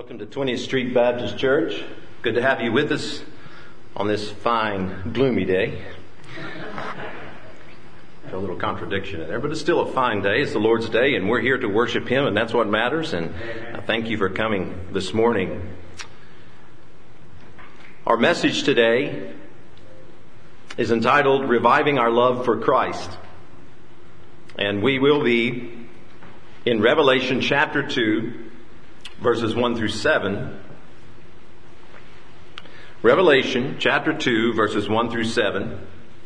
Welcome to 20th Street Baptist Church. Good to have you with us on this fine, gloomy day. A little contradiction in there, but it's still a fine day. It's the Lord's day, and we're here to worship Him, and that's what matters. And I thank you for coming this morning. Our message today is entitled, Reviving Our Love for Christ. And we will be in Revelation chapter 2, verses 1 through 7. Revelation chapter 2, verses 1 through 7.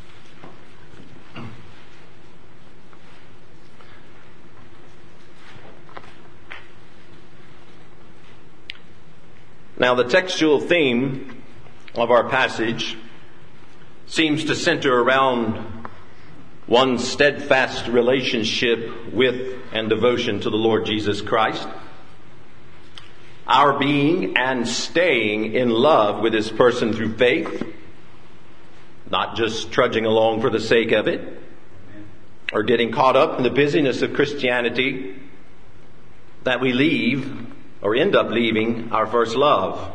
Now, the textual theme of our passage seems to center around one steadfast relationship with and devotion to the Lord Jesus Christ. Our being and staying in love with His person through faith, not just trudging along for the sake of it, or getting caught up in the busyness of Christianity, that we leave or end up leaving our first love.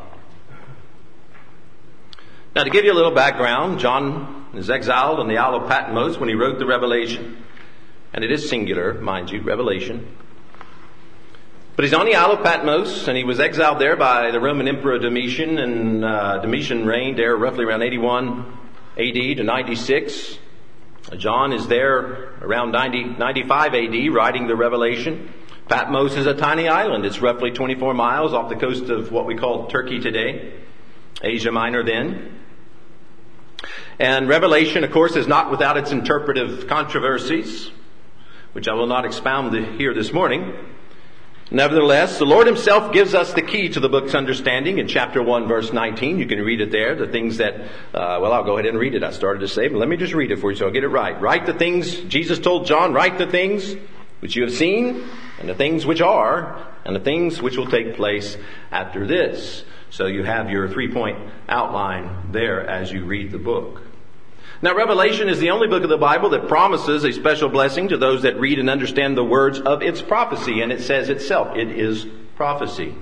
Now, to give you a little background, John is exiled on the Isle of Patmos when he wrote the Revelation. And it is singular, mind you, Revelation. But he's on the Isle of Patmos, and he was exiled there by the Roman Emperor Domitian, and Domitian reigned there roughly around 81 AD to 96. John is there around 95 AD writing the Revelation. Patmos is a tiny island. It's roughly 24 miles off the coast of what we call Turkey today, Asia Minor then. And Revelation, of course, is not without its interpretive controversies, which I will not expound here this morning. Nevertheless, the Lord Himself gives us the key to the book's understanding in chapter 1, verse 19. You can read it there. The things that, I'll go ahead and read it. I started to say, but let me just read it for you so I'll get it right. Write the things, Jesus told John, write the things which you have seen, and the things which are, and the things which will take place after this. So you have your 3-point outline there as you read the book. Now, Revelation is the only book of the Bible that promises a special blessing to those that read and understand the words of its prophecy. And it says itself, it is prophecy.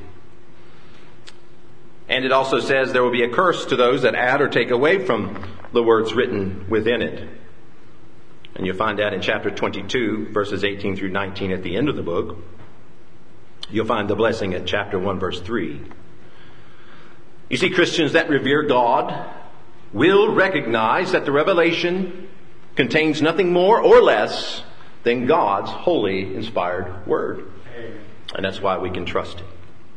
And it also says there will be a curse to those that add or take away from the words written within it. And you'll find that in chapter 22, verses 18 through 19 at the end of the book. You'll find the blessing at chapter 1, verse 3. You see, Christians that revere God will recognize that the Revelation contains nothing more or less than God's holy, inspired Word. And that's why we can trust it.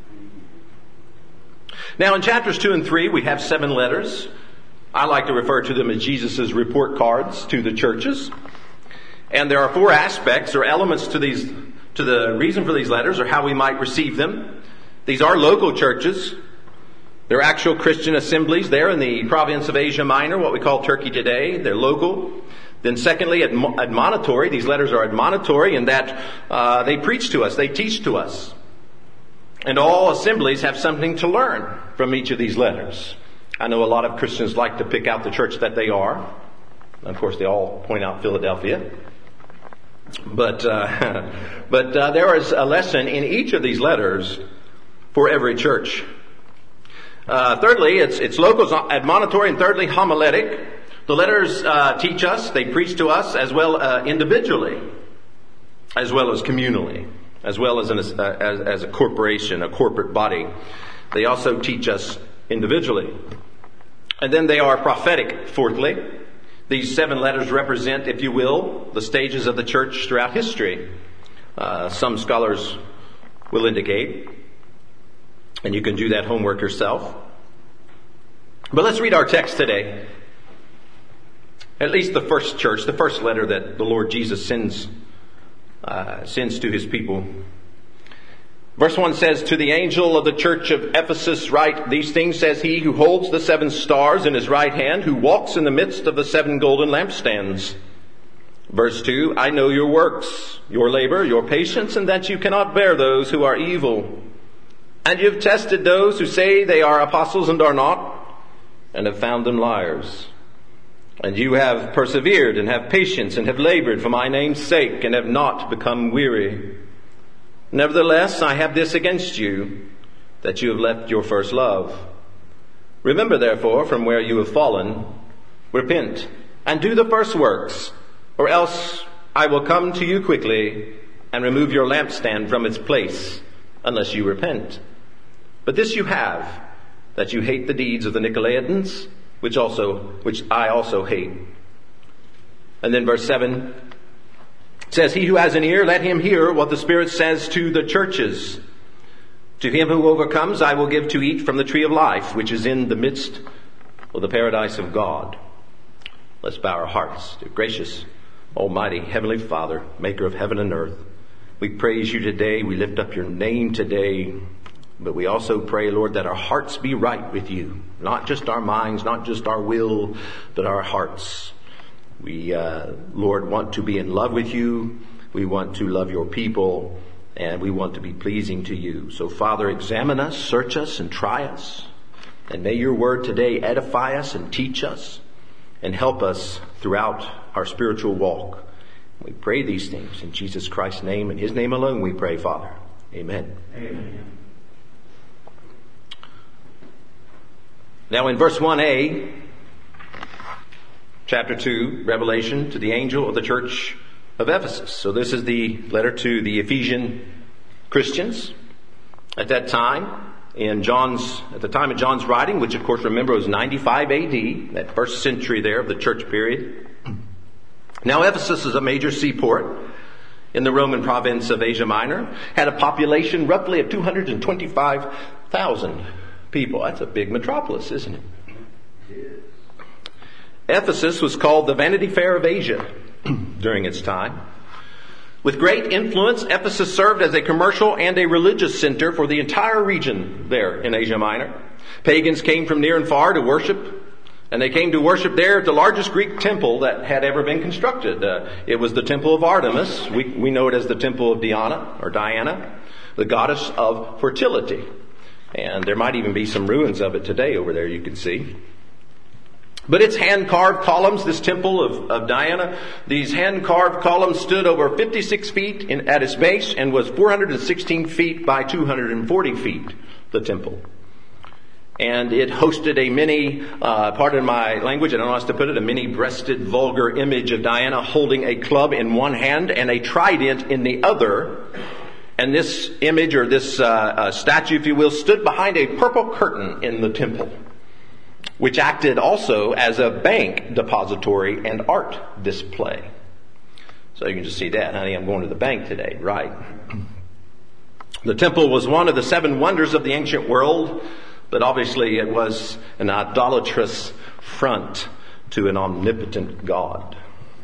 Now, in chapters 2 and 3, we have 7 letters. I like to refer to them as Jesus' report cards to the churches. And there are 4 aspects or elements to the reason for these letters, or how we might receive them. These are local churches. They're actual Christian assemblies there in the province of Asia Minor, what we call Turkey today. They're local. Then secondly, admonitory. These letters are admonitory in that they preach to us, they teach to us. And all assemblies have something to learn from each of these letters. I know a lot of Christians like to pick out the church that they are. Of course, they all point out Philadelphia. But there is a lesson in each of these letters for every church. Thirdly, it's local, admonitory, and thirdly, homiletic. The letters teach us, they preach to us, as well individually, as well as communally, as well as as a corporation, a corporate body. They also teach us individually. And then they are prophetic, fourthly. These 7 letters represent, if you will, the stages of the church throughout history. Some scholars will indicate. And you can do that homework yourself. But let's read our text today. At least the first church, the first letter that the Lord Jesus sends to His people. Verse 1 says, To the angel of the church of Ephesus write, These things says He who holds the 7 stars in His right hand, who walks in the midst of the 7 golden lampstands. Verse 2, I know your works, your labor, your patience, and that you cannot bear those who are evil. And you have tested those who say they are apostles and are not, and have found them liars. And you have persevered and have patience and have labored for my name's sake and have not become weary. Nevertheless, I have this against you, that you have left your first love. Remember, therefore, from where you have fallen, repent, and do the first works, or else I will come to you quickly and remove your lampstand from its place, unless you repent. But this you have, that you hate the deeds of the Nicolaitans, which I also hate. And then verse 7 says, he who has an ear, let him hear what the Spirit says to the churches. To him who overcomes, I will give to eat from the tree of life, which is in the midst of the paradise of God. Let's bow our hearts. Dear gracious, almighty, heavenly Father, maker of heaven and earth, we praise you today. We lift up your name today. But we also pray, Lord, that our hearts be right with you. Not just our minds, not just our will, but our hearts. We, Lord, want to be in love with you. We want to love your people. And we want to be pleasing to you. So, Father, examine us, search us, and try us. And may your word today edify us and teach us and help us throughout our spiritual walk. We pray these things in Jesus Christ's name, and his name alone we pray, Father. Amen. Amen. Now in verse 1a, chapter 2, Revelation to the angel of the church of Ephesus. So this is the letter to the Ephesian Christians at that time, at the time of John's writing, which of course remember was 95 AD, that first century there of the church period. Now Ephesus is a major seaport in the Roman province of Asia Minor, had a population roughly of 225,000 people. That's a big metropolis, isn't it? Ephesus was called the Vanity Fair of Asia during its time. With great influence, Ephesus served as a commercial and a religious center for the entire region there in Asia Minor. Pagans came from near and far to worship, and they came to worship there at the largest Greek temple that had ever been constructed. It was the Temple of Artemis. We know it as the Temple of Diana, the goddess of fertility. And there might even be some ruins of it today over there you can see. But its hand-carved columns, this temple of Diana, these hand-carved columns stood over 56 feet at its base and was 416 feet by 240 feet, the temple. And it hosted a many, pardon my language, I don't know how else to put it, a many-breasted vulgar image of Diana holding a club in one hand and a trident in the other. And this image, or this statue, if you will, stood behind a purple curtain in the temple, which acted also as a bank depository and art display. So you can just see that, honey, I'm going to the bank today, right? The temple was one of the 7 wonders of the ancient world, but obviously it was an idolatrous front to an omnipotent God.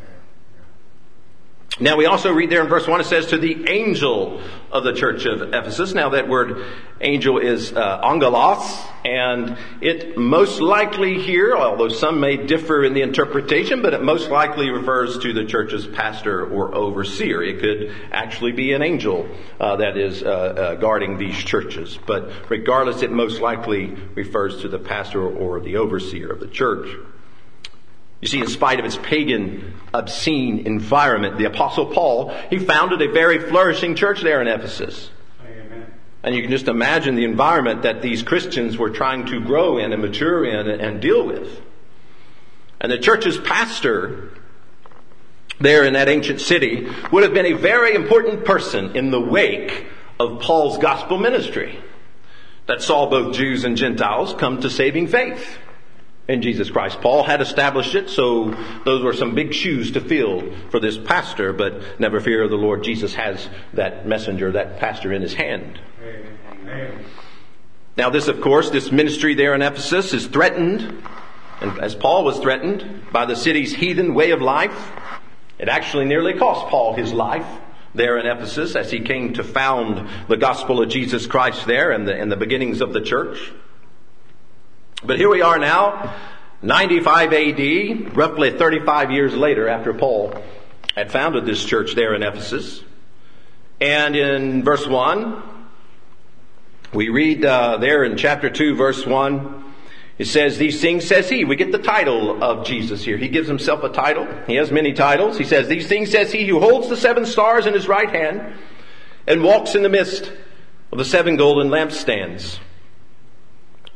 Now we also read there in verse 1, it says, to the angel of the church of Ephesus. Now that word angel is angelos, and it most likely here, although some may differ in the interpretation, but it most likely refers to the church's pastor or overseer. It could actually be an angel that is guarding these churches. But regardless, it most likely refers to the pastor or the overseer of the church. You see, in spite of its pagan, obscene environment, the Apostle Paul, he founded a very flourishing church there in Ephesus. Amen. And you can just imagine the environment that these Christians were trying to grow in and mature in and deal with. And the church's pastor there in that ancient city would have been a very important person in the wake of Paul's gospel ministry that saw both Jews and Gentiles come to saving faith in Jesus Christ. Paul had established it, so those were some big shoes to fill for this pastor, but never fear, the Lord Jesus has that messenger, that pastor in his hand. Amen. Now this, of course, this ministry there in Ephesus is threatened, and as Paul was threatened by the city's heathen way of life. It actually nearly cost Paul his life there in Ephesus as he came to found the gospel of Jesus Christ there and the beginnings of the church. But here we are now, 95 AD, roughly 35 years later after Paul had founded this church there in Ephesus. And in verse 1, we read there in chapter 2, verse 1, it says, these things says he. We get the title of Jesus here. He gives himself a title. He has many titles. He says, these things says he who holds the 7 stars in his right hand and walks in the midst of the 7 golden lampstands.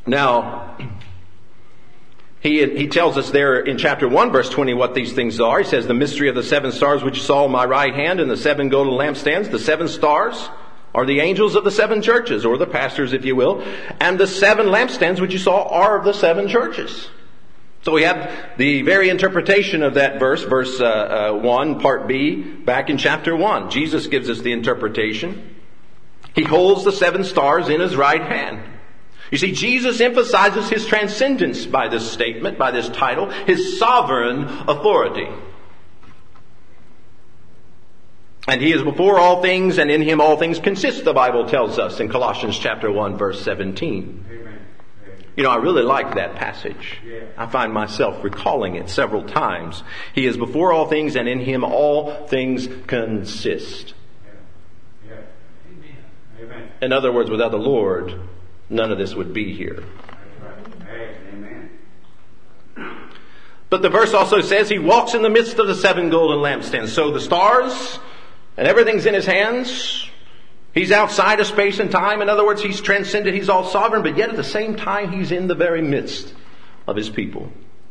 Now, he tells us there in chapter 1, verse 20, what these things are. He says, the mystery of the 7 stars which you saw in my right hand and the 7 golden lampstands. The 7 stars are the angels of the 7 churches, or the pastors, if you will. And the 7 lampstands which you saw are of the 7 churches. So we have the very interpretation of that verse 1, part B, back in chapter 1. Jesus gives us the interpretation. He holds the 7 stars in his right hand. You see, Jesus emphasizes his transcendence by this statement, by this title, his sovereign authority. And he is before all things, and in him all things consist, the Bible tells us in Colossians chapter 1, verse 17. Amen. You know, I really like that passage. Yeah. I find myself recalling it several times. He is before all things, and in him all things consist. Yeah. Amen. In other words, without the Lord, none of this would be here. That's right. Amen. But the verse also says he walks in the midst of the 7 golden lampstands. So the stars and everything's in his hands. He's outside of space and time. In other words, he's transcended. He's all sovereign. But yet at the same time, he's in the very midst of his people.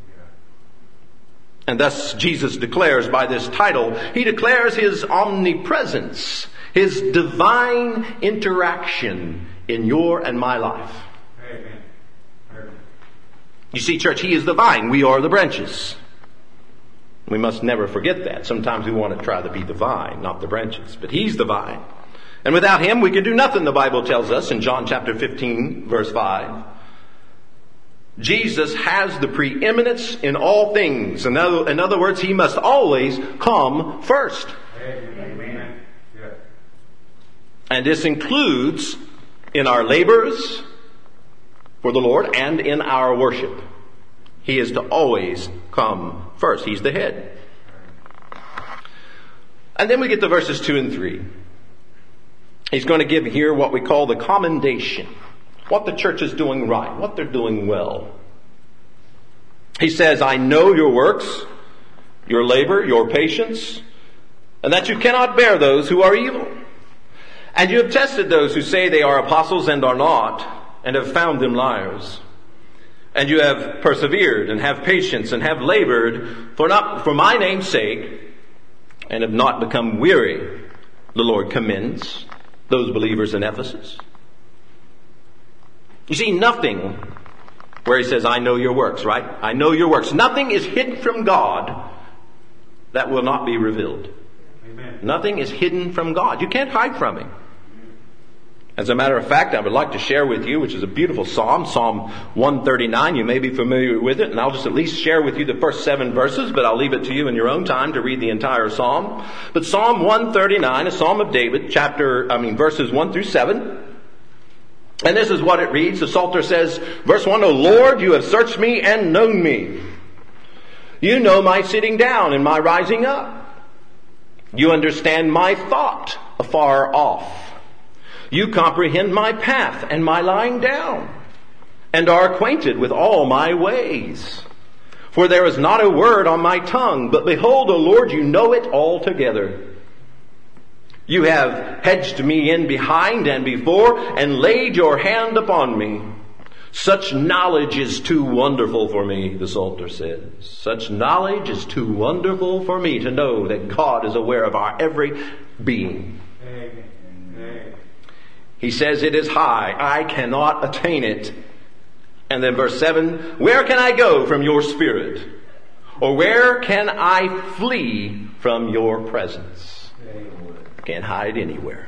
And thus Jesus declares by this title, he declares his omnipresence, his divine interaction in your and my life. Amen. You see, church, he is the vine. We are the branches. We must never forget that. Sometimes we want to try to be the vine, not the branches. But he's the vine. And without him, we can do nothing, the Bible tells us in John chapter 15, verse 5. Jesus has the preeminence in all things. In other words, he must always come first. Amen. Yeah. And this includes in our labors for the Lord and in our worship. He is to always come first. He's the head. And then we get to verses 2 and 3. He's going to give here what we call the commendation. What the church is doing right. What they're doing well. He says, I know your works, your labor, your patience, and that you cannot bear those who are evil. And you have tested those who say they are apostles and are not, and have found them liars. And you have persevered and have patience and have labored for my name's sake, and have not become weary. The Lord commends those believers in Ephesus. You see, nothing, where he says, I know your works, right? I know your works. Nothing is hidden from God that will not be revealed. Amen. Nothing is hidden from God. You can't hide from him. As a matter of fact, I would like to share with you, which is a beautiful psalm, Psalm 139. You may be familiar with it, and I'll just at least share with you the first 7 verses, but I'll leave it to you in your own time to read the entire psalm. But Psalm 139, a psalm of David, verses 1 through 7. And this is what it reads. The Psalter says, verse 1, O Lord, you have searched me and known me. You know my sitting down and my rising up. You understand my thought afar off. You comprehend my path and my lying down, and are acquainted with all my ways. For there is not a word on my tongue, but behold, O Lord, you know it altogether. You have hedged me in behind and before, and laid your hand upon me. Such knowledge is too wonderful for me, the Psalter says. Such knowledge is too wonderful for me to know that God is aware of our every being. Amen. He says it is high. I cannot attain it. And then verse 7, where can I go from your spirit? Or where can I flee from your presence? Can't hide anywhere.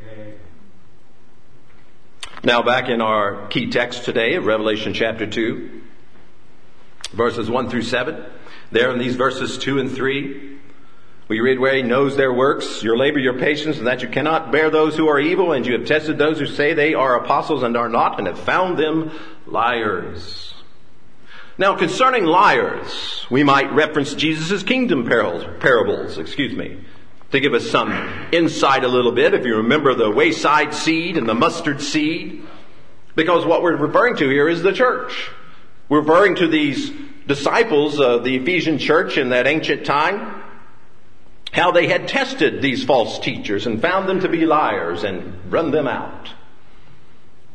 Now back in our key text today of Revelation chapter 2, verses 1 through 7. There in these verses 2 and 3, we read where he knows their works, your labor, your patience, and that you cannot bear those who are evil, and you have tested those who say they are apostles and are not, and have found them liars. Now concerning liars, we might reference Jesus' kingdom parables, to give us some insight a little bit. If you remember the wayside seed and the mustard seed, because what we're referring to here is the church. We're referring to these disciples of the Ephesian church in that ancient time, how they had tested these false teachers and found them to be liars and run them out.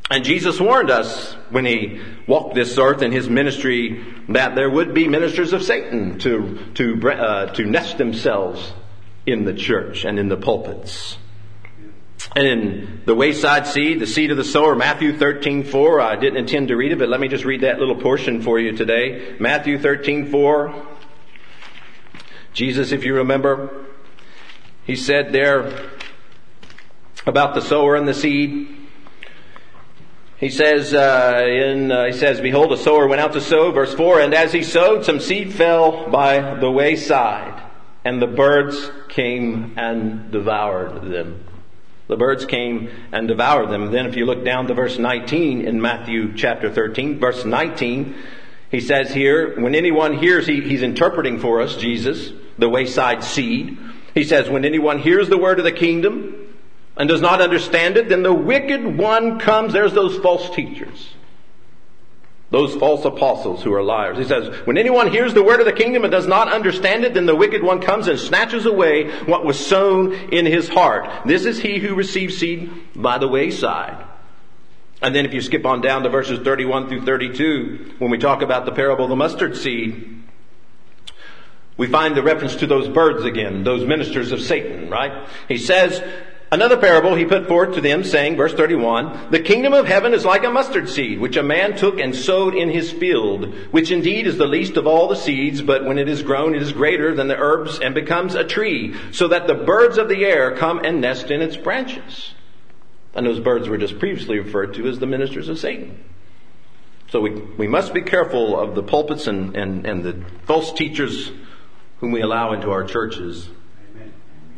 And Jesus warned us when he walked this earth in his ministry that there would be ministers of Satan to nest themselves in the church and in the pulpits. And in the wayside seed, the seed of the sower, Matthew 13:4, I didn't intend to read it, but let me just read that little portion for you today. Matthew 13:4. Jesus, if you remember, he said there about the sower and the seed. He says, behold, a sower went out to sow, verse 4, and as he sowed, some seed fell by the wayside, and the birds came and devoured them. The birds came and devoured them. Then if you look down to verse 19 in Matthew chapter 13, verse 19, he says here, when anyone hears, he's interpreting for us, Jesus, the wayside seed. He says, when anyone hears the word of the kingdom and does not understand it, then the wicked one comes. There's those false teachers, those false apostles who are liars. He says, when anyone hears the word of the kingdom and does not understand it, then the wicked one comes and snatches away what was sown in his heart. This is he who receives seed by the wayside. And then if you skip on down to verses 31 through 32, when we talk about the parable of the mustard seed, we find the reference to those birds again, those ministers of Satan, right? He says, another parable he put forth to them, saying, verse 31, the kingdom of heaven is like a mustard seed, which a man took and sowed in his field, which indeed is the least of all the seeds, but when it is grown, it is greater than the herbs and becomes a tree, so that the birds of the air come and nest in its branches. And those birds were just previously referred to as the ministers of Satan. So we must be careful of the pulpits and the false teachers whom we allow into our churches. Amen.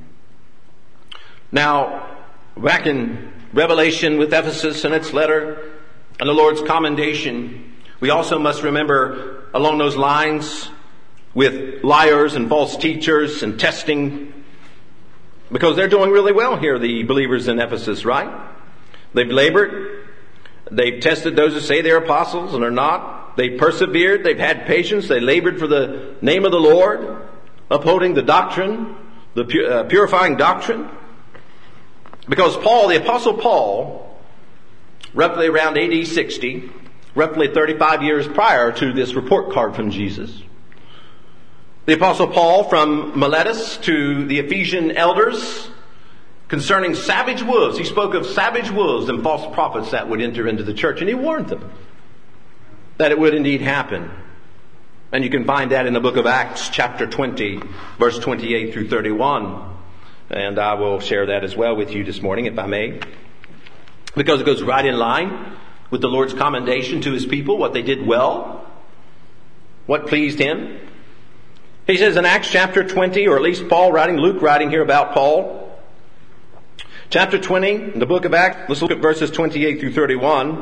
Now, back in Revelation with Ephesus and its letter and the Lord's commendation, we also must remember along those lines with liars and false teachers and testing, because they're doing really well here, the believers in Ephesus, right? They've labored. They've tested those who say they're apostles and are not. They've persevered. They've had patience. They labored for the name of the Lord, upholding the doctrine, the purifying doctrine. Because Paul, the Apostle Paul, roughly around AD 60, roughly 35 years prior to this report card from Jesus, the Apostle Paul from Miletus to the Ephesian elders concerning savage wolves. He spoke of savage wolves and false prophets that would enter into the church, and he warned them that it would indeed happen. And you can find that in the book of Acts, chapter 20, verse 28 through 31. And I will share that as well with you this morning, if I may, because it goes right in line with the Lord's commendation to his people, what they did well, what pleased him. He says in Acts chapter 20, or at least Luke writing here about Paul, chapter 20, in the book of Acts, let's look at verses 28 through 31.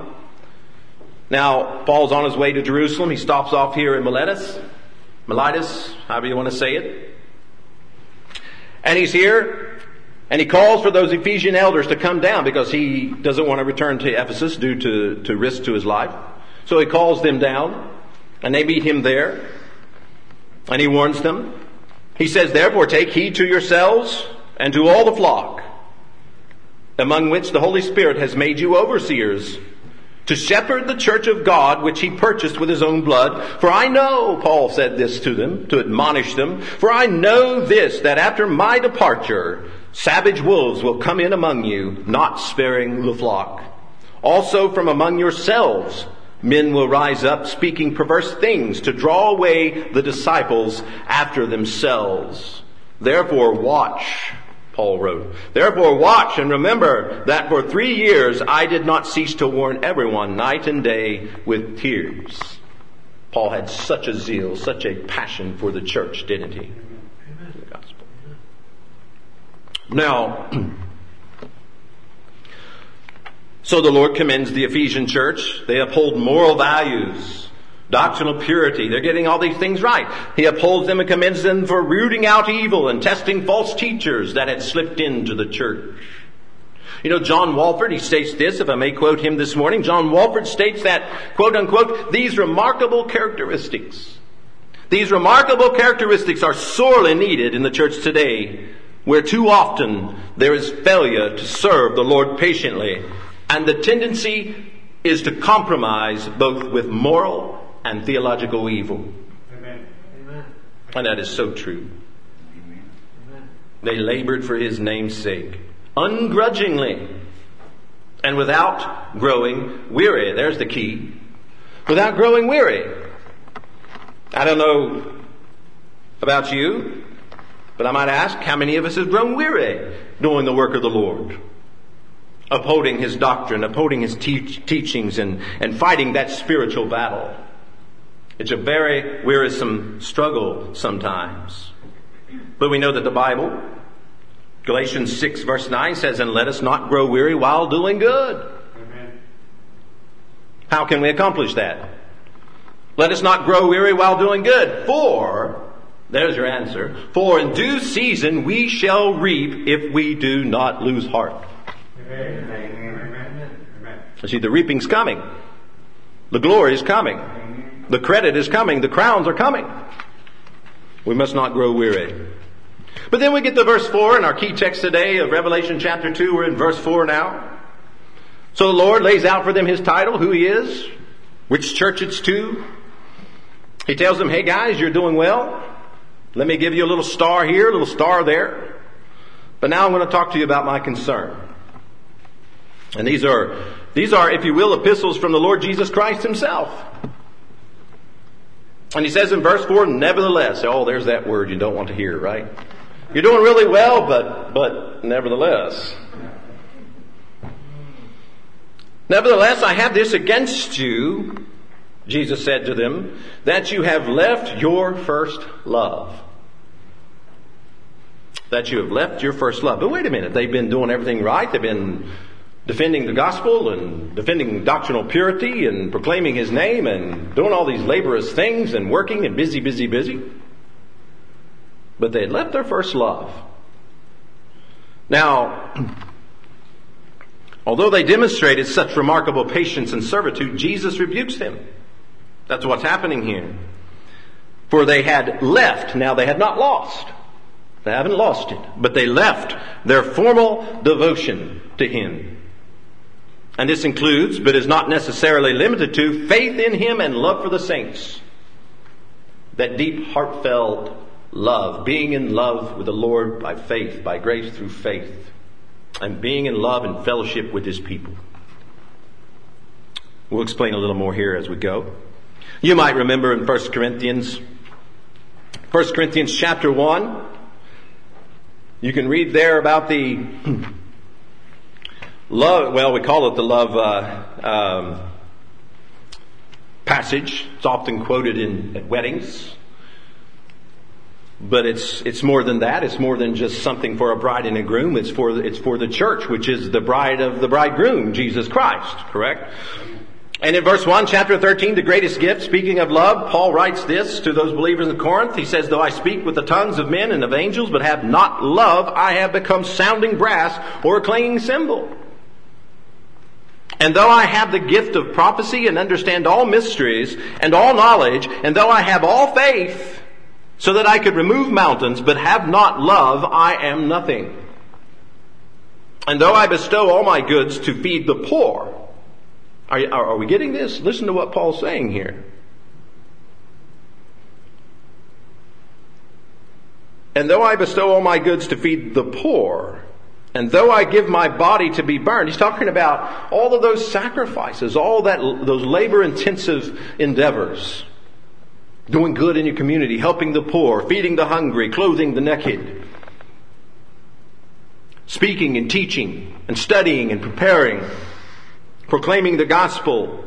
Now, Paul's on his way to Jerusalem. He stops off here in Miletus, however you want to say it. And he's here, and he calls for those Ephesian elders to come down because he doesn't want to return to Ephesus due to risk to his life. So he calls them down, and they meet him there, and he warns them. He says, therefore, take heed to yourselves and to all the flock, among which the Holy Spirit has made you overseers, to shepherd the church of God, which he purchased with his own blood. For I know, Paul said this to them, to admonish them, for I know this, that after my departure, savage wolves will come in among you, not sparing the flock. Also from among yourselves, men will rise up, speaking perverse things, to draw away the disciples after themselves. Therefore watch, Paul wrote. Therefore watch and remember that for 3 years I did not cease to warn everyone night and day with tears. Paul had such a zeal, such a passion for the church, didn't he? Amen. The gospel. Now, so the Lord commends the Ephesian church. They uphold moral values, doctrinal purity. They're getting all these things right. He upholds them and commends them for rooting out evil and testing false teachers that had slipped into the church. You know, John Walford, he states this, if I may quote him this morning. John Walford states that, quote unquote, these remarkable characteristics are sorely needed in the church today, where too often there is failure to serve the Lord patiently, and the tendency is to compromise both with moral and theological evil. Amen. And that is so true. They labored for his name's sake, ungrudgingly, and without growing weary. There's the key. Without growing weary. I don't know about you, but I might ask, how many of us have grown weary doing the work of the Lord? Upholding his doctrine, upholding his teachings, and fighting that spiritual battle. It's a very wearisome struggle sometimes. But we know that the Bible, Galatians 6 verse 9 says, and let us not grow weary while doing good. Amen. How can we accomplish that? Let us not grow weary while doing good. For, there's your answer, for in due season we shall reap if we do not lose heart. Amen. Amen. Amen. See, the reaping's coming. The glory is coming. The credit is coming. The crowns are coming. We must not grow weary. But then we get to verse 4 in our key text today of Revelation chapter 2. We're in verse 4 now. So the Lord lays out for them his title, who he is, which church it's to. He tells them, hey guys, you're doing well. Let me give you a little star here, a little star there. But now I'm going to talk to you about my concern. And these are, if you will, epistles from the Lord Jesus Christ himself. And he says in verse 4, nevertheless. Oh, there's that word you don't want to hear, right? You're doing really well, but nevertheless. Nevertheless, I have this against you, Jesus said to them, that you have left your first love. That you have left your first love. But wait a minute, they've been doing everything right. They've been defending the gospel and defending doctrinal purity and proclaiming his name and doing all these laborious things and working and busy. But they had left their first love. Now, although they demonstrated such remarkable patience and servitude, Jesus rebukes them. That's what's happening here. For they had left. Now they had not lost. They haven't lost it. But they left their formal devotion to him. And this includes, but is not necessarily limited to, faith in him and love for the saints. That deep, heartfelt love. Being in love with the Lord by faith, by grace through faith. And being in love and fellowship with his people. We'll explain a little more here as we go. You might remember in 1 Corinthians chapter 1. You can read there about the love, well, we call it the love passage. It's often quoted at weddings. But it's more than that. It's more than just something for a bride and a groom. It's for the church, which is the bride of the bridegroom, Jesus Christ. Correct? And in verse 1, chapter 13, the greatest gift, speaking of love, Paul writes this to those believers in Corinth. He says, though I speak with the tongues of men and of angels, but have not love, I have become sounding brass or a clanging cymbal. And though I have the gift of prophecy and understand all mysteries and all knowledge, and though I have all faith, so that I could remove mountains, but have not love, I am nothing. And though I bestow all my goods to feed the poor. Are we getting this? Listen to what Paul's saying here. And though I bestow all my goods to feed the poor, and though I give my body to be burned, he's talking about all of those sacrifices, those labor-intensive endeavors. Doing good in your community, helping the poor, feeding the hungry, clothing the naked. Speaking and teaching and studying and preparing. Proclaiming the gospel.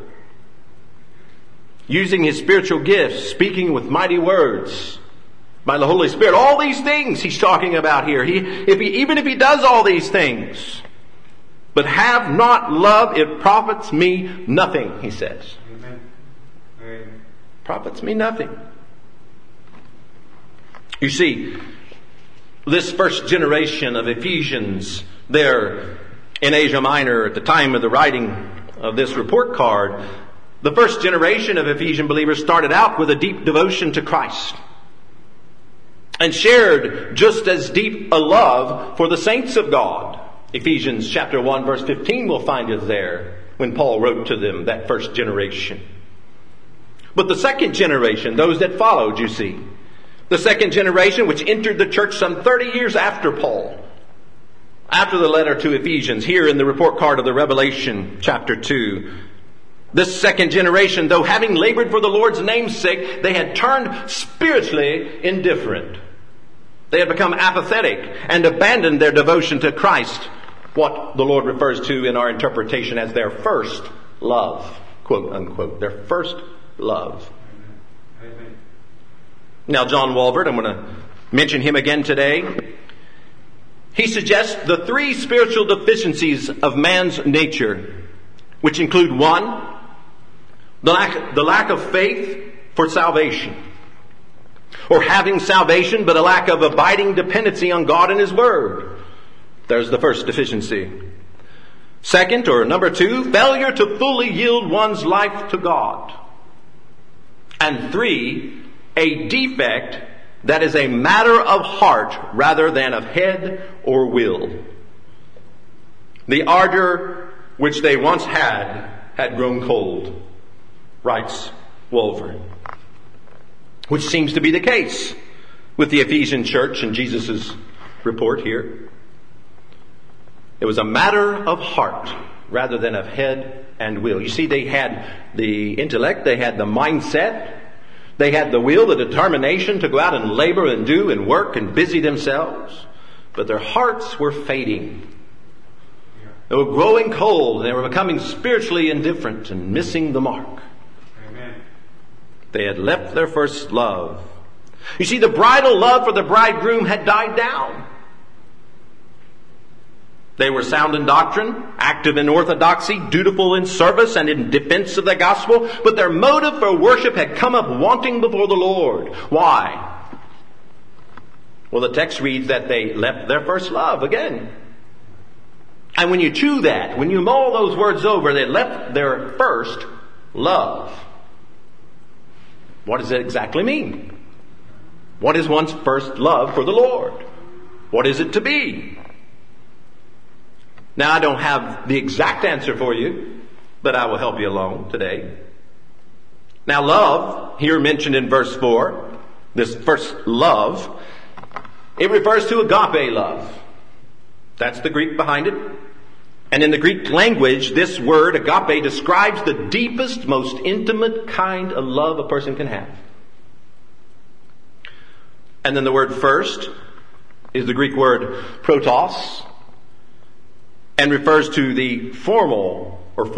Using his spiritual gifts. Speaking with mighty words. By the Holy Spirit. All these things he's talking about here. Even if he does all these things. But have not love, it profits me nothing, he says. Amen. Amen. Profits me nothing. You see, this first generation of Ephesians there in Asia Minor at the time of the writing of this report card, the first generation of Ephesian believers started out with a deep devotion to Christ and shared just as deep a love for the saints of God. Ephesians chapter 1 verse 15 will find it there. when Paul wrote to them, that first generation. But the second generation, those that followed, you see, the second generation which entered the church some 30 years after Paul, after the letter to Ephesians, here in the report card of the Revelation chapter 2, this second generation, though having labored for the Lord's name's sake, they had turned spiritually indifferent. They had become apathetic and abandoned their devotion to Christ, what the Lord refers to in our interpretation as their first love, quote unquote, their first love. Amen. Now, John Walvoord, I'm going to mention him again today. He suggests the three spiritual deficiencies of man's nature, which include one, the lack of faith for salvation, or having salvation but a lack of abiding dependency on God and His Word. There's the first deficiency. Second, or number two, failure to fully yield one's life to God. And three, a defect that is a matter of heart rather than of head or will. The ardor which they once had grown cold, writes Walvoord. Which seems to be the case with the Ephesian church in Jesus' report here. It was a matter of heart rather than of head and will. You see, they had the intellect, they had the mindset, they had the will, the determination to go out and labor and do and work and busy themselves. But their hearts were fading. They were growing cold and they were becoming spiritually indifferent and missing the mark. Amen. They had left their first love. You see, the bridal love for the bridegroom had died down. They were sound in doctrine, active in orthodoxy, dutiful in service and in defense of the gospel, but their motive for worship had come up wanting before the Lord. Why? Well, the text reads that they left their first love again. And when you chew that, when you mull those words over, they left their first love. What does it exactly mean? What is one's first love for the Lord? What is it to be? Now, I don't have the exact answer for you, but I will help you along today. Now, love, here mentioned in verse 4, this first love, it refers to agape love. That's the Greek behind it. And in the Greek language, this word, agape, describes the deepest, most intimate kind of love a person can have. And then the word first is the Greek word protos, and refers to the former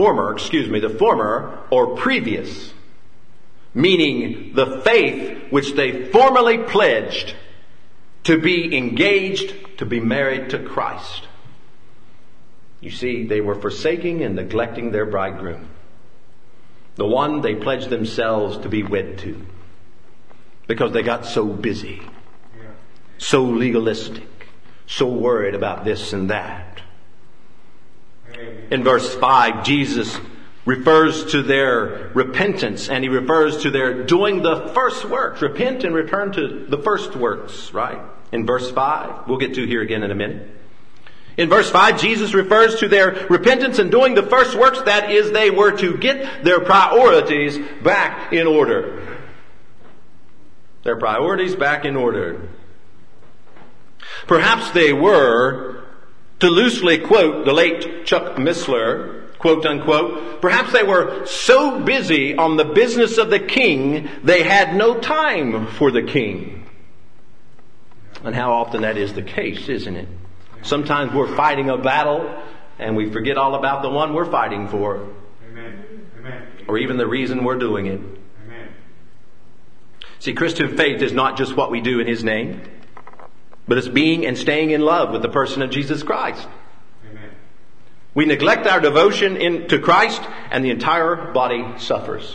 or previous, meaning the faith which they formerly pledged to be engaged, to be married to Christ. You see, they were forsaking and neglecting their bridegroom, the one they pledged themselves to be wed to, because they got so busy, so legalistic, so worried about this and that. In verse 5, Jesus refers to their repentance and He refers to their doing the first works. Repent and return to the first works, right? In verse 5, we'll get to here again in a minute. In verse 5, Jesus refers to their repentance and doing the first works. That is, they were to get their priorities back in order. Their priorities back in order. Perhaps they were, to loosely quote the late Chuck Missler, quote unquote, perhaps they were so busy on the business of the king, they had no time for the king. And how often that is the case, isn't it? Sometimes we're fighting a battle and we forget all about the one we're fighting for. Amen. Amen. Or even the reason we're doing it. Amen. See, Christian faith is not just what we do in His name, but it's being and staying in love with the person of Jesus Christ. Amen. We neglect our devotion to Christ and the entire body suffers.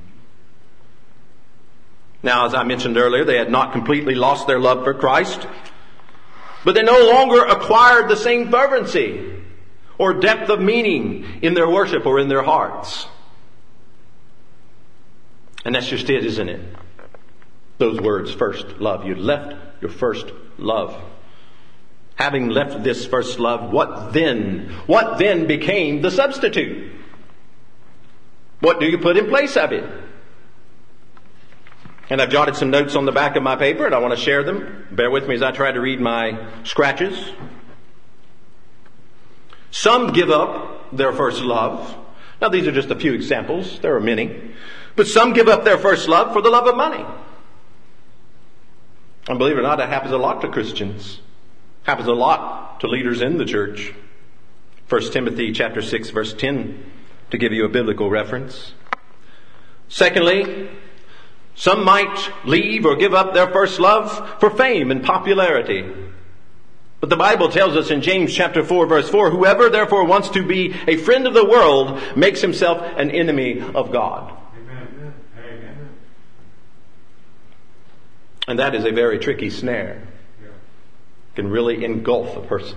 Now, as I mentioned earlier, they had not completely lost their love for Christ, but they no longer acquired the same fervency or depth of meaning in their worship or in their hearts. And that's just it, isn't it? Those words, first love. You left your first love. Having left this first love, what then? What then became the substitute? What do you put in place of it? And I've jotted some notes on the back of my paper, and I want to share them. Bear with me as I try to read my scratches. Some give up their first love. Now, these are just a few examples. There are many. But some give up their first love for the love of money. And believe it or not, that happens a lot to Christians. Happens a lot to leaders in the church. 1 Timothy chapter 6, verse 10, to give you a biblical reference. Secondly, some might leave or give up their first love for fame and popularity. But the Bible tells us in James chapter 4, verse 4, whoever therefore wants to be a friend of the world makes himself an enemy of God. Amen. Amen. And that is a very tricky snare. Yeah. It can really engulf a person.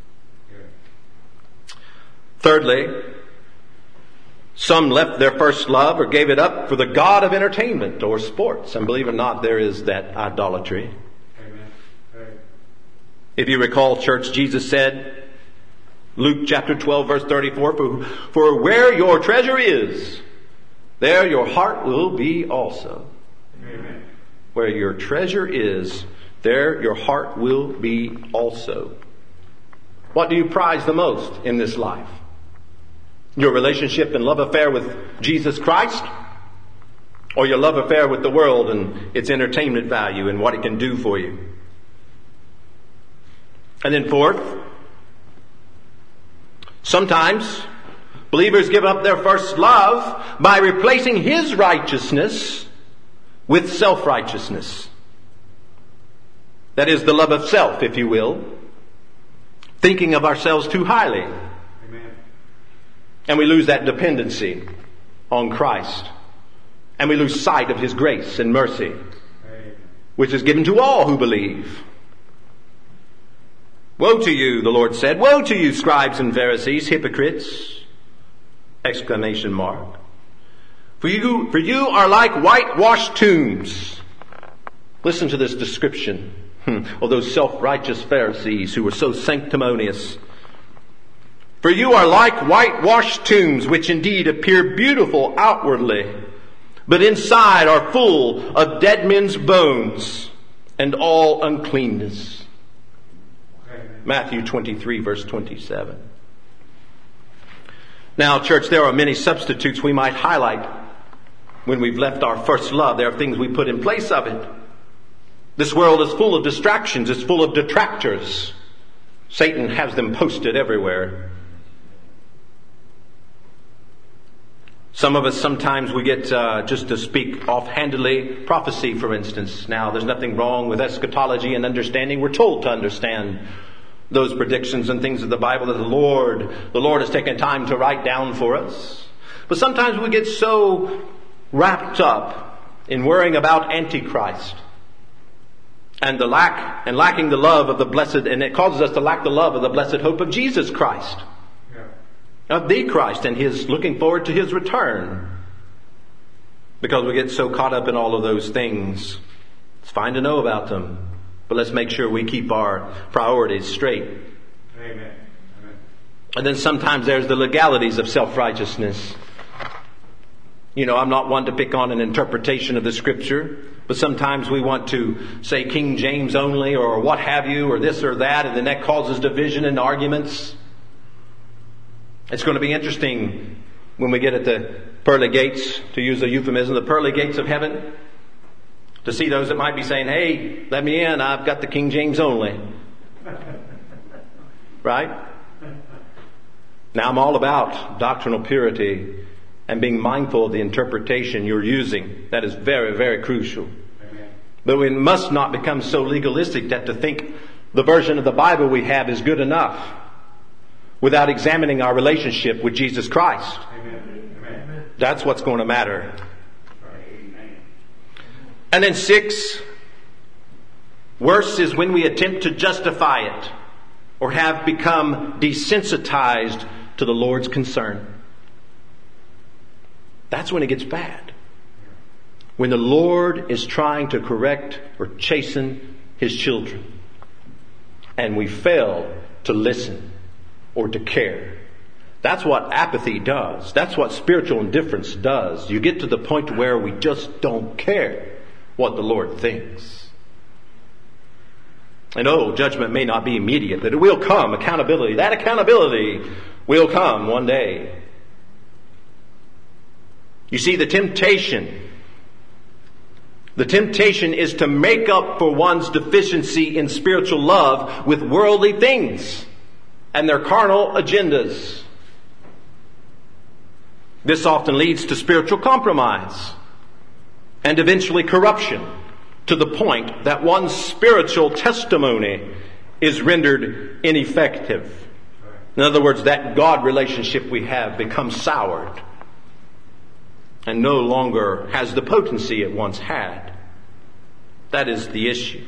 Yeah. Thirdly, some left their first love or gave it up for the god of entertainment or sports. And believe it or not, there is that idolatry. Amen. Right. If you recall, church, Jesus said, Luke chapter 12, verse 34, for where your treasure is, there your heart will be also. Amen. Where your treasure is, there your heart will be also. What do you prize the most in this life? Your relationship and love affair with Jesus Christ? Or your love affair with the world and its entertainment value and what it can do for you? And then fourth, sometimes believers give up their first love by replacing His righteousness with self-righteousness. That is the love of self, if you will. Thinking of ourselves too highly. Amen. And we lose that dependency on Christ. And we lose sight of His grace and mercy, Amen. which is given to all who believe. Woe to you, the Lord said. Woe to you, scribes and Pharisees, hypocrites! Exclamation mark. For you are like whitewashed tombs. Listen to this description of those self-righteous Pharisees who were so sanctimonious. For you are like whitewashed tombs, which indeed appear beautiful outwardly, but inside are full of dead men's bones and all uncleanness. Amen. Matthew 23, verse 27. Now, church, there are many substitutes we might highlight when we've left our first love. There are things we put in place of it. This world is full of distractions. It's full of detractors. Satan has them posted everywhere. Some of us, sometimes we get, just to speak offhandedly, prophecy, for instance. Now, there's nothing wrong with eschatology and understanding. We're told to understand those predictions and things of the Bible that the Lord has taken time to write down for us. But sometimes we get so wrapped up in worrying about Antichrist and lacking the love of the blessed, and it causes us to lack the love of the blessed hope of Jesus Christ, of the Christ, and His looking forward to His return. Because we get so caught up in all of those things. It's fine to know about them, but let's make sure we keep our priorities straight. Amen. Amen. And then sometimes there's the legalities of self-righteousness. You know, I'm not one to pick on an interpretation of the Scripture, but sometimes we want to say King James only or what have you, or this or that, and then that causes division and arguments. It's going to be interesting when we get at the pearly gates, to use a euphemism, the pearly gates of heaven, to see those that might be saying, hey, let me in, I've got the King James only. Right? Now, I'm all about doctrinal purity and being mindful of the interpretation you're using. That is very, very crucial. Amen. But we must not become so legalistic that to think the version of the Bible we have is good enough without examining our relationship with Jesus Christ. Amen. Amen. That's what's going to matter. Amen. And then 6, worse is when we attempt to justify it or have become desensitized to the Lord's concern. That's when it gets bad. When the Lord is trying to correct or chasten His children, and we fail to listen or to care. That's what apathy does. That's what spiritual indifference does. You get to the point where we just don't care what the Lord thinks. And judgment may not be immediate, but it will come. Accountability. That accountability will come one day. You see, the temptation is to make up for one's deficiency in spiritual love with worldly things and their carnal agendas. This often leads to spiritual compromise and eventually corruption, to the point that one's spiritual testimony is rendered ineffective. In other words, that God relationship we have becomes soured and no longer has the potency it once had. That is the issue.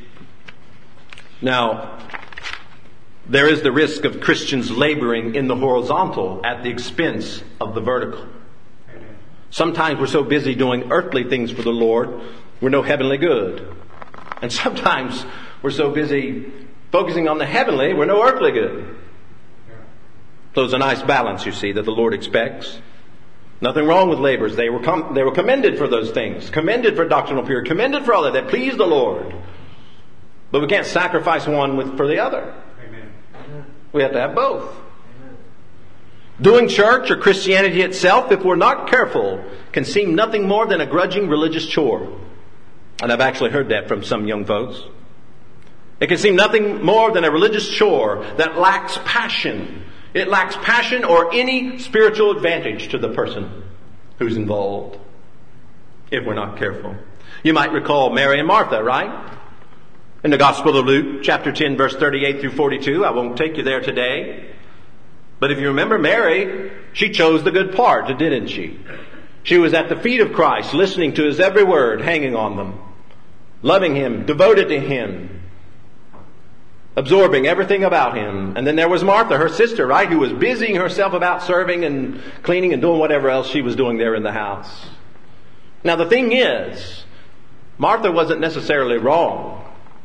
Now, there is the risk of Christians laboring in the horizontal at the expense of the vertical. Sometimes we're so busy doing earthly things for the Lord, we're no heavenly good. And sometimes we're so busy focusing on the heavenly, we're no earthly good. So it's a nice balance, you see, that the Lord expects. Nothing wrong with laborers. They were commended for those things. Commended for doctrinal purity. Commended for all that pleased the Lord. But we can't sacrifice one for the other. Amen. We have to have both. Amen. Doing church or Christianity itself, if we're not careful, can seem nothing more than a grudging religious chore. And I've actually heard that from some young folks. It can seem nothing more than a religious chore that lacks passion. It lacks passion or any spiritual advantage to the person who's involved, if we're not careful. You might recall Mary and Martha, right? In the Gospel of Luke, chapter 10, verse 38 through 42. I won't take you there today. But if you remember Mary, she chose the good part, didn't she? She was at the feet of Christ, listening to His every word, hanging on them, loving Him, devoted to Him, absorbing everything about Him. And then there was Martha, her sister, right, who was busying herself about serving and cleaning and doing whatever else she was doing there in the house. Now the thing is, Martha wasn't necessarily wrong.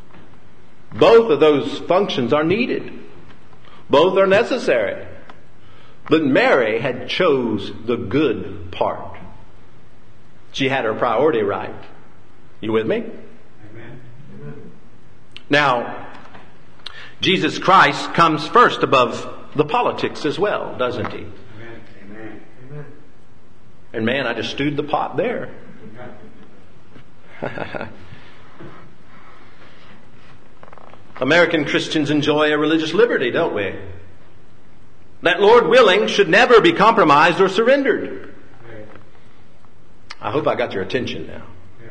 Both of those functions are needed. Both are necessary. But Mary had chose the good part. She had her priority right. You with me? Amen. Now, Jesus Christ comes first above the politics as well, doesn't He? Amen. Amen. Amen. And man, I just stewed the pot there. American Christians enjoy a religious liberty, don't we? That, Lord willing, should never be compromised or surrendered. I hope I got your attention now.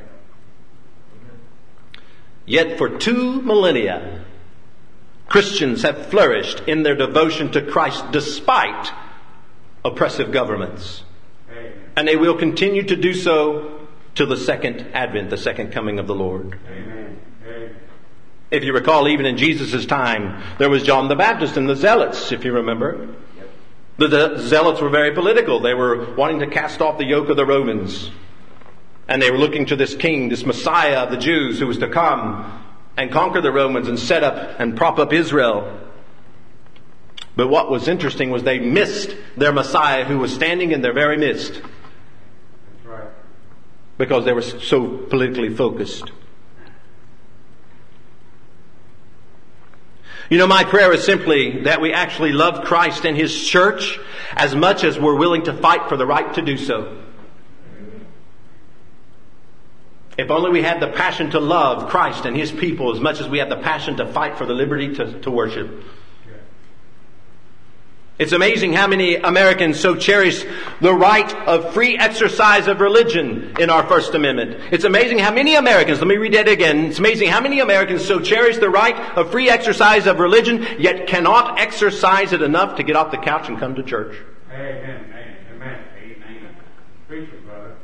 Yet for 2 millennia, Christians have flourished in their devotion to Christ despite oppressive governments. And they will continue to do so till the second advent, the second coming of the Lord. Amen. If you recall, even in Jesus' time, there was John the Baptist and the Zealots, if you remember. The Zealots were very political. They were wanting to cast off the yoke of the Romans. And they were looking to this king, this Messiah of the Jews, who was to come and conquer the Romans and set up and prop up Israel. But what was interesting was they missed their Messiah, who was standing in their very midst. That's right. Because they were so politically focused. You know, my prayer is simply that we actually love Christ and His church as much as we're willing to fight for the right to do so. If only we had the passion to love Christ and His people as much as we have the passion to fight for the liberty to worship. It's amazing how many Americans so cherish the right of free exercise of religion in our First Amendment. It's amazing how many Americans, let me read that again. It's amazing how many Americans so cherish the right of free exercise of religion, yet cannot exercise it enough to get off the couch and come to church. Amen. Amen. Amen. Preach it, brother.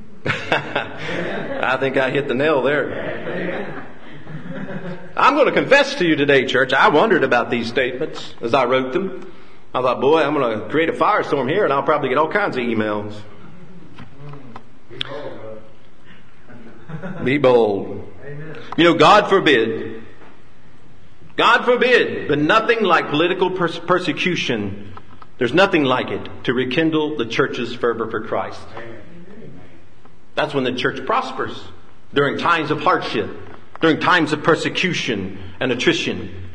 I think I hit the nail there. I'm going to confess to you today, church, I wondered about these statements as I wrote them. I thought, boy, I'm going to create a firestorm here and I'll probably get all kinds of emails. Be bold. Amen. You know, God forbid, but nothing like political persecution There's nothing like it to rekindle the church's fervor for Christ. That's when the church prospers. During times of hardship, during times of persecution and attrition.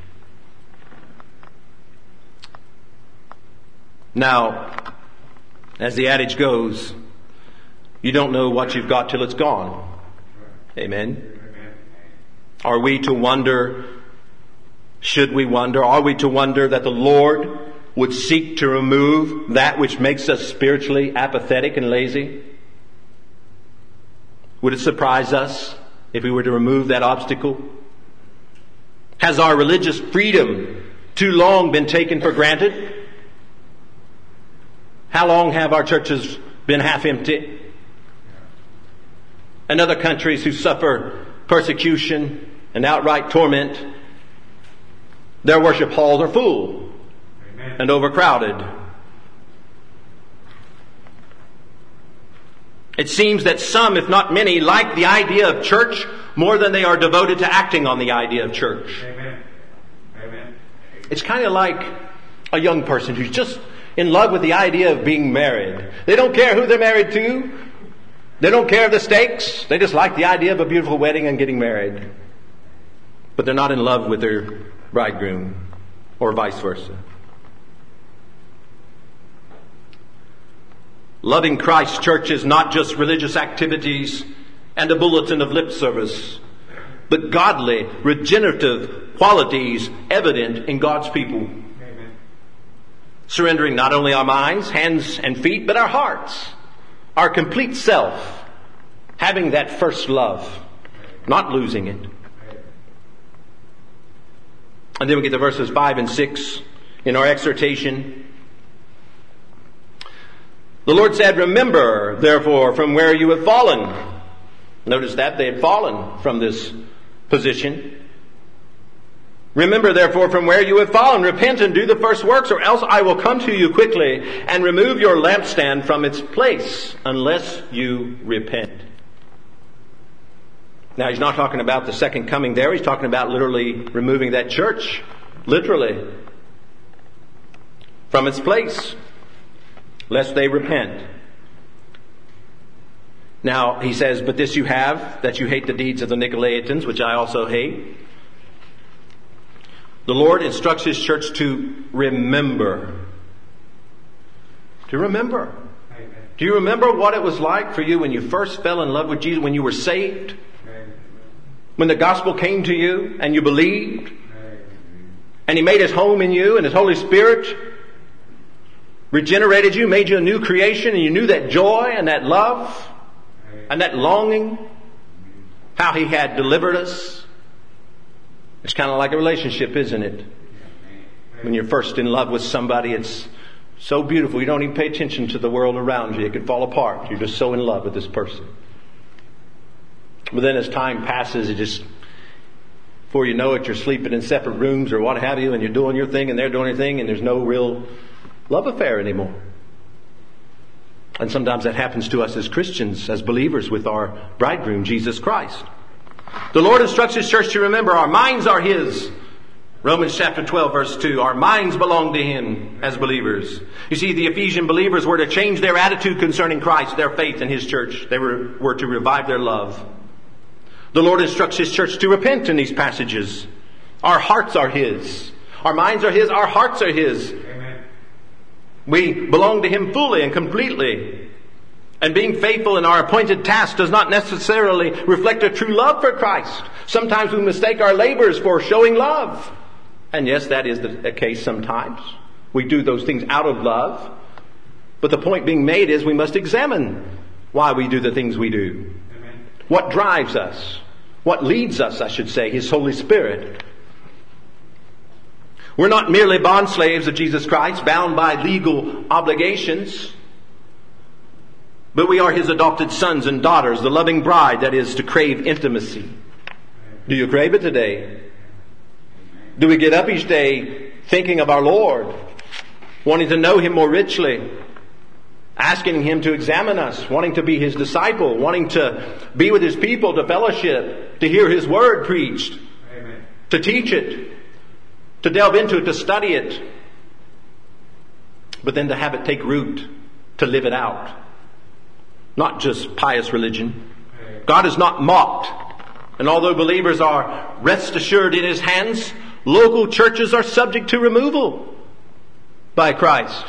Now, as the adage goes, you don't know what you've got till it's gone. Amen. Are we to wonder, should we wonder, are we to wonder that the Lord would seek to remove that which makes us spiritually apathetic and lazy? Would it surprise us if we were to remove that obstacle? Has our religious freedom too long been taken for granted? How long have our churches been half empty? And other countries who suffer persecution and outright torment, their worship halls are full and overcrowded. It seems that some, if not many, like the idea of church more than they are devoted to acting on the idea of church. Amen. Amen. It's kind of like a young person who's just in love with the idea of being married. They don't care who they're married to. They don't care of the stakes. They just like the idea of a beautiful wedding and getting married. But they're not in love with their bridegroom, or vice versa. Loving Christ's church is not just religious activities and a bulletin of lip service, but godly, regenerative qualities evident in God's people. Amen. Surrendering not only our minds, hands, and feet, but our hearts, our complete self, having that first love, not losing it. And then we get to verses 5 and 6 in our exhortation. The Lord said, "Remember, therefore, from where you have fallen." Notice that they had fallen from this position. "Remember, therefore, from where you have fallen. Repent and do the first works, or else I will come to you quickly and remove your lampstand from its place, unless you repent." Now, he's not talking about the second coming there. He's talking about literally removing that church, literally, from its place, lest they repent. Now, he says, "But this you have, that you hate the deeds of the Nicolaitans, which I also hate." The Lord instructs His church to remember. To remember. Amen. Do you remember what it was like for you when you first fell in love with Jesus, when you were saved? Amen. When the gospel came to you and you believed? Amen. And He made His home in you and His Holy Spirit regenerated you, made you a new creation, and you knew that joy and that love and that longing, how He had delivered us. It's kind of like a relationship, isn't it? When you're first in love with somebody, it's so beautiful. You don't even pay attention to the world around you. It could fall apart. You're just so in love with this person. But then as time passes, it just, before you know it, you're sleeping in separate rooms or what have you, and you're doing your thing and they're doing their thing, and there's no real love affair anymore. And sometimes that happens to us as Christians, as believers, with our bridegroom, Jesus Christ. The Lord instructs His church to remember our minds are His. Romans chapter 12 verse 2. Our minds belong to Him as believers. You see, the Ephesian believers were to change their attitude concerning Christ, their faith in His church. They were to revive their love. The Lord instructs His church to repent in these passages. Our hearts are His. Our minds are His. Our hearts are His. Amen. We belong to Him fully and completely. And being faithful in our appointed task does not necessarily reflect a true love for Christ. Sometimes we mistake our labors for showing love. And yes, that is the case sometimes. We do those things out of love. But the point being made is we must examine why we do the things we do. Amen. What drives us? What leads us, I should say, His Holy Spirit. We're not merely bondslaves of Jesus Christ, bound by legal obligations. But we are His adopted sons and daughters, the loving bride that is to crave intimacy. Do you crave it today? Do we get up each day thinking of our Lord, wanting to know Him more richly, asking Him to examine us, wanting to be His disciple, wanting to be with His people, to fellowship, to hear His Word preached, Amen. to teach it, to delve into it, to study it? but then to have it take root, to live it out. Not just pious religion. God is not mocked. And although believers are rest assured in His hands, local churches are subject to removal by Christ.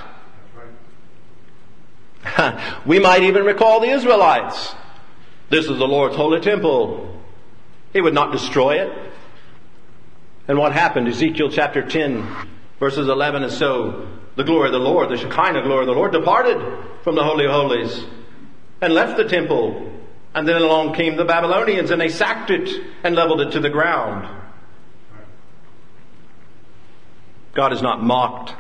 We might even recall the Israelites. This is the Lord's holy temple. He would not destroy it. And what happened? Ezekiel chapter 10, verses 11 and so. The glory of the Lord, the Shekinah glory of the Lord, departed from the Holy of Holies and left the temple. And then along came the Babylonians and they sacked it and leveled it to the ground. God is not mocked.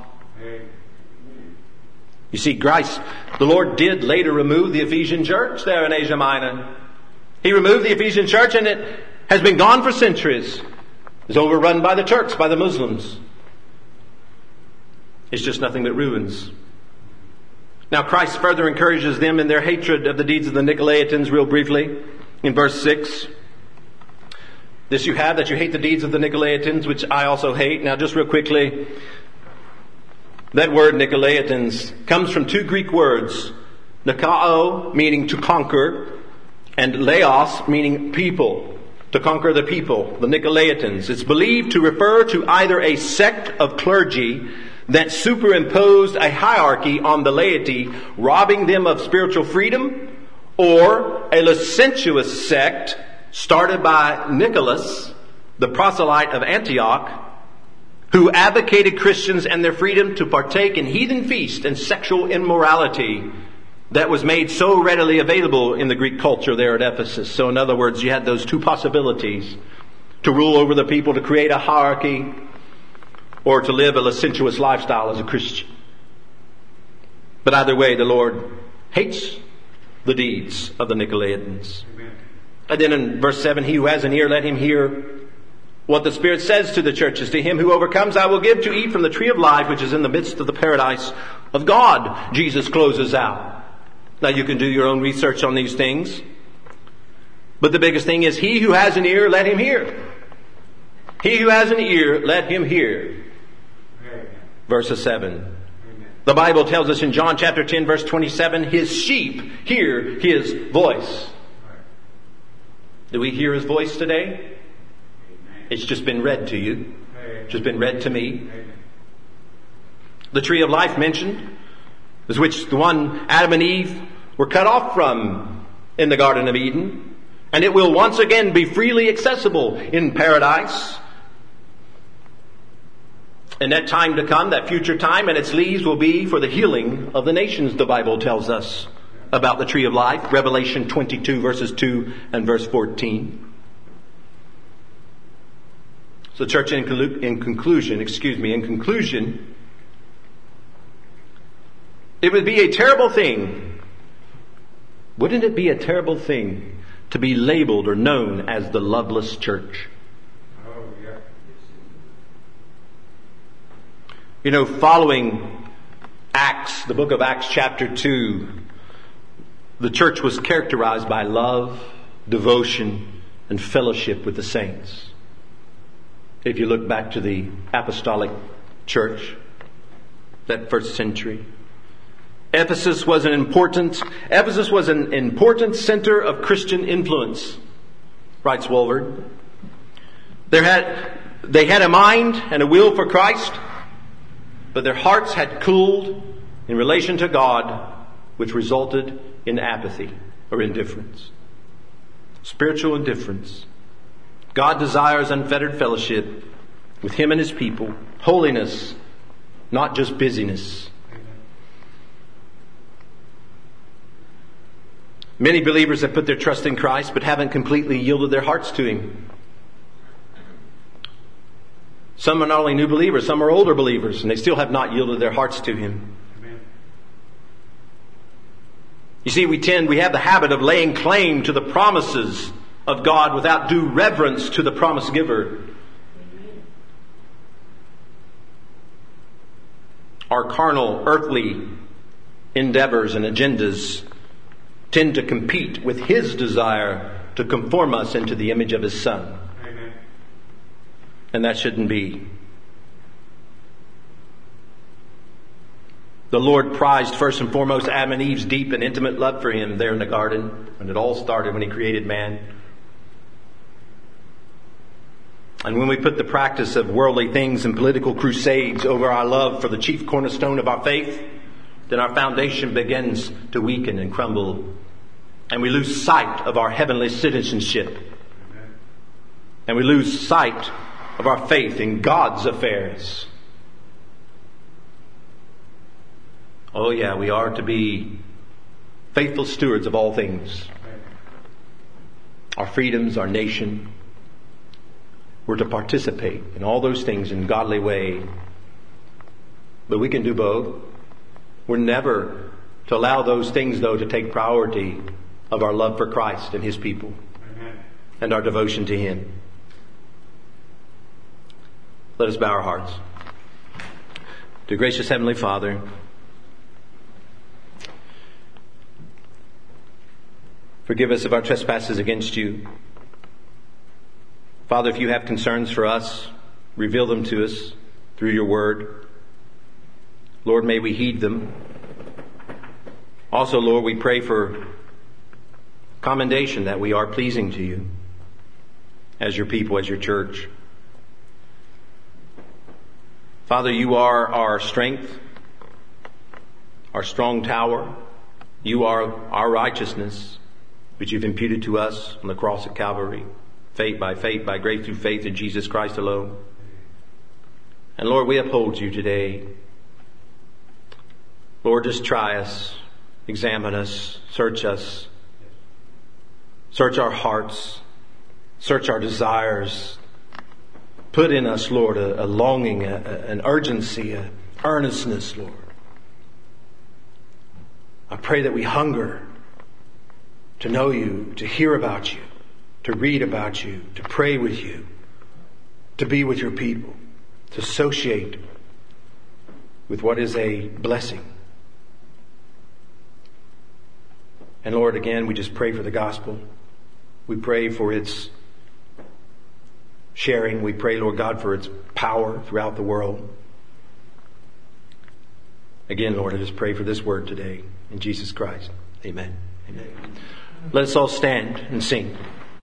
You see, Christ, the Lord did later remove the Ephesian church there in Asia Minor. He removed the Ephesian church and it has been gone for centuries. It's overrun by the Turks, by the Muslims. It's just nothing but ruins. Now Christ further encourages them in their hatred of the deeds of the Nicolaitans real briefly in verse 6. This you have, that you hate the deeds of the Nicolaitans, which I also hate. Now just real quickly, that word Nicolaitans comes from two Greek words. Nikao, meaning to conquer, and laos, meaning people. To conquer the people, the Nicolaitans. It's believed to refer to either a sect of clergy that superimposed a hierarchy on the laity, robbing them of spiritual freedom, or a licentious sect started by Nicholas, the proselyte of Antioch, who advocated Christians and their freedom to partake in heathen feast and sexual immorality that was made so readily available in the Greek culture there at Ephesus. So in other words, you had those two possibilities: to rule over the people, to create a hierarchy, or to live a licentious lifestyle as a Christian. But either way, the Lord hates the deeds of the Nicolaitans. Amen. And then in verse 7, he who has an ear, let him hear what the Spirit says to the churches. To him who overcomes, I will give to eat from the tree of life, which is in the midst of the paradise of God. Jesus closes out. Now you can do your own research on these things. But the biggest thing is, he who has an ear, let him hear. He who has an ear, let him hear. Verse 7. The Bible tells us in John chapter 10, verse 27, His sheep hear His voice. Do we hear His voice today? It's just been read to you. It's just been read to me. The tree of life mentioned, is which the one Adam and Eve were cut off from in the Garden of Eden. And it will once again be freely accessible in paradise. In that time to come, that future time, and its leaves will be for the healing of the nations, the Bible tells us about the tree of life. Revelation 22 verses 2 and verse 14. So church, in conclusion, it would be a terrible thing. Wouldn't it be a terrible thing to be labeled or known as the loveless church? Oh, yeah. You know, following Acts, the book of Acts chapter 2, the church was characterized by love, devotion, and fellowship with the saints. If you look back to the apostolic church, that first century, Ephesus was an important center of Christian influence, writes Walvoord. They had a mind and a will for Christ, but their hearts had cooled in relation to God, which resulted in apathy or indifference. Spiritual indifference. God desires unfettered fellowship with Him and His people. Holiness, not just busyness. Many believers have put their trust in Christ but haven't completely yielded their hearts to Him. Some are not only new believers, some are older believers, and they still have not yielded their hearts to Him. Amen. You see, we have the habit of laying claim to the promises of God without due reverence to the promise giver. Our carnal, earthly endeavors and agendas tend to compete with His desire to conform us into the image of His Son. Amen. And that shouldn't be. The Lord prized first and foremost Adam and Eve's deep and intimate love for Him there in the garden when it all started, when He created man. And when we put the practice of worldly things and political crusades over our love for the chief cornerstone of our faith, then our foundation begins to weaken and crumble. And we lose sight of our heavenly citizenship. And we lose sight of our faith in God's affairs. Oh yeah, we are to be faithful stewards of all things. Our freedoms, our nation. We're to participate in all those things in a godly way. But we can do both. We're never to allow those things, though, to take priority of our love for Christ and His people. Amen. And our devotion to Him. Let us bow our hearts. Dear gracious Heavenly Father, forgive us of our trespasses against You. Father, if You have concerns for us, reveal them to us through Your word. Lord, may we heed them. Also, Lord, we pray for commendation that we are pleasing to You as Your people, as Your church. Father, You are our strength, our strong tower. You are our righteousness, which You've imputed to us on the cross of Calvary. Faith, by grace through faith in Jesus Christ alone. And Lord, we uphold You today. Lord, just try us, examine us, search us. Search our hearts, search our desires. Put in us, Lord, a longing, an urgency, an earnestness, Lord. I pray that we hunger to know You, to hear about You, to read about You, to pray with You, to be with Your people, to associate with what is a blessing. And Lord, again, we just pray for the gospel. We pray for its sharing. We pray, Lord God, for its power throughout the world. Again, Lord, I just pray for this word today. In Jesus Christ. Amen. Amen. Let us all stand and sing.